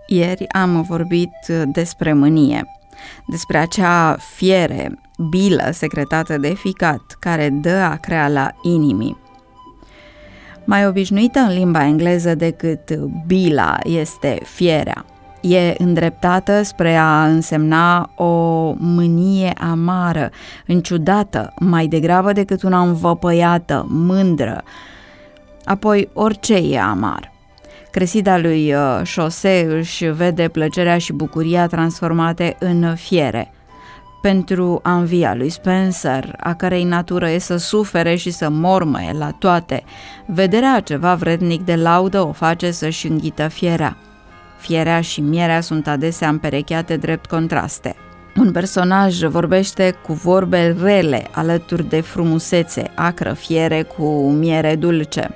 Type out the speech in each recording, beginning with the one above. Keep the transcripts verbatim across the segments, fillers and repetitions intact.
Ieri am vorbit despre mânie, despre acea fiere, bilă secretată de ficat, care dă acrea la inimii. Mai obișnuită în limba engleză decât bila este fierea. E îndreptată spre a însemna o mânie amară, înciudată, mai degrabă decât una învăpăiată, mândră. Apoi, orice e amar. Cresida lui Chaucer își vede plăcerea și bucuria transformate în fiere. Pentru anvia lui Spencer, a cărei natură e să sufere și să mormăie la toate, vederea a ceva vrednic de laudă o face să-și înghită fierea. Fierea și mierea sunt adesea împerecheate drept contraste. Un personaj vorbește cu vorbe rele alături de frumusețe, acră fiere cu miere dulce.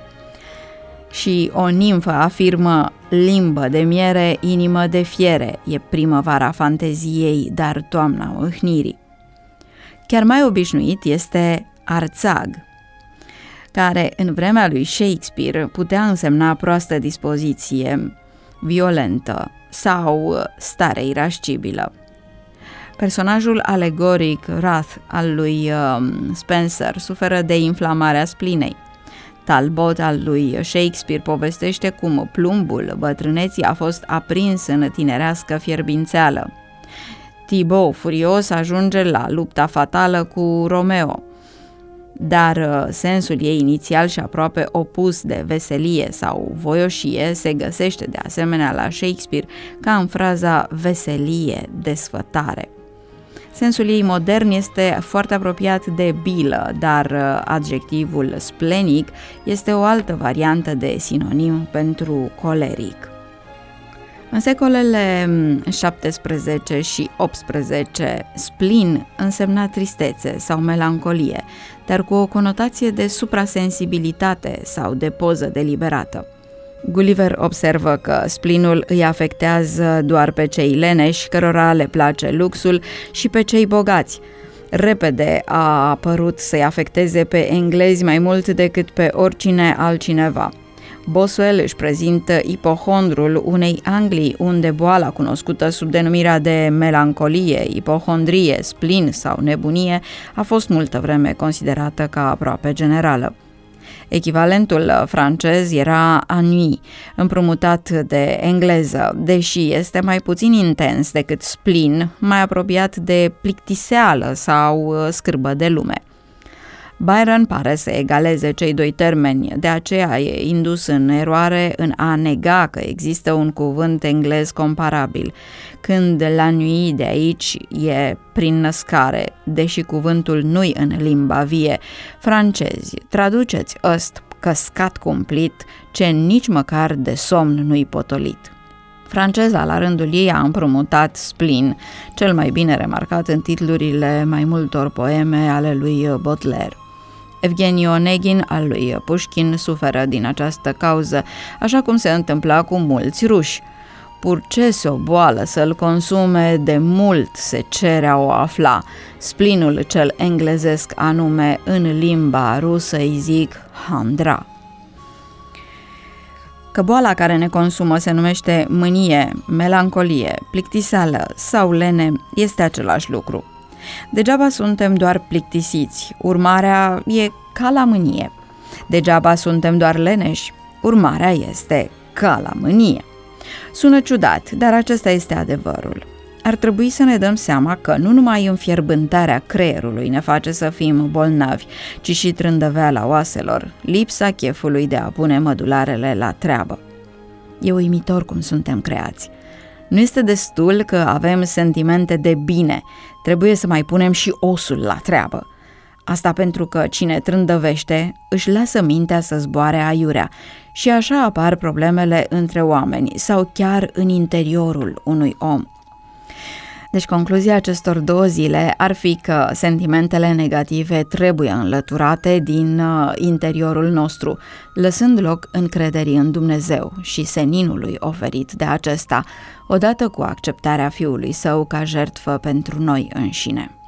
Și o nimfă afirmă: limbă de miere, inimă de fiere, e primăvara fanteziei, dar toamna mâhnirii. Chiar mai obișnuit este arțag, care în vremea lui Shakespeare putea însemna proastă dispoziție, violentă sau stare irascibilă. Personajul alegoric Wrath al lui Spencer suferă de inflamarea splinei. Talbot al lui Shakespeare povestește cum plumbul bătrâneții a fost aprins în tinerească fierbințeală. Thibaut, furios, ajunge la lupta fatală cu Romeo, dar sensul ei inițial și aproape opus de veselie sau voioșie se găsește de asemenea la Shakespeare ca în fraza veselie, desfătare. Sensul ei modern este foarte apropiat de bilă, dar adjectivul splenic este o altă variantă de sinonim pentru coleric. În secolele șaptesprezece și optsprezece, splin însemna tristețe sau melancolie, dar cu o conotație de suprasensibilitate sau de poză deliberată. Gulliver observă că splinul îi afectează doar pe cei leneși, cărora le place luxul, și pe cei bogați. Repede a apărut să-i afecteze pe englezi mai mult decât pe oricine altcineva. Boswell își prezintă ipohondrul unei Anglii unde boala cunoscută sub denumirea de melancolie, ipohondrie, splin sau nebunie a fost multă vreme considerată ca aproape generală. Echivalentul francez era ennui, împrumutat de engleză, deși este mai puțin intens decât spleen, mai apropiat de plictiseală sau scârbă de lume. Byron pare să egaleze cei doi termeni, de aceea e indus în eroare în a nega că există un cuvânt englez comparabil, când l'ennui de aici e prin născare, deși cuvântul nu-i în limba vie. Francezi, traduceți ăst căscat cumplit, ce nici măcar de somn nu-i potolit. Franceza, la rândul ei, a împrumutat spleen, cel mai bine remarcat în titlurile mai multor poeme ale lui Baudelaire. Evgeni Onegin al lui Pușkin suferă din această cauză, așa cum se întâmpla cu mulți ruși. Purcese o boală să-l consume, de mult se cerea o afla. Splinul cel englezesc anume, în limba rusă îi zic handra. Că boala care ne consumă se numește mânie, melancolie, plictiseală sau lene, este același lucru. Degeaba suntem doar plictisiți, urmarea e ca la mânie. Degeaba suntem doar leneși, urmarea este ca la mânie. Sună ciudat, dar acesta este adevărul. Ar trebui să ne dăm seama că nu numai înfierbântarea creierului ne face să fim bolnavi, ci și trândăveala oaselor, lipsa chefului de a pune mădularele la treabă. E uimitor cum suntem creați. Nu este destul că avem sentimente de bine, trebuie să mai punem și osul la treabă. Asta pentru că cine trândăvește își lasă mintea să zboare aiurea și așa apar problemele între oameni sau chiar în interiorul unui om. Deci concluzia acestor două zile ar fi că sentimentele negative trebuie înlăturate din interiorul nostru, lăsând loc încrederii în Dumnezeu și seninului oferit de acesta, odată cu acceptarea Fiului Său ca jertfă pentru noi înșine.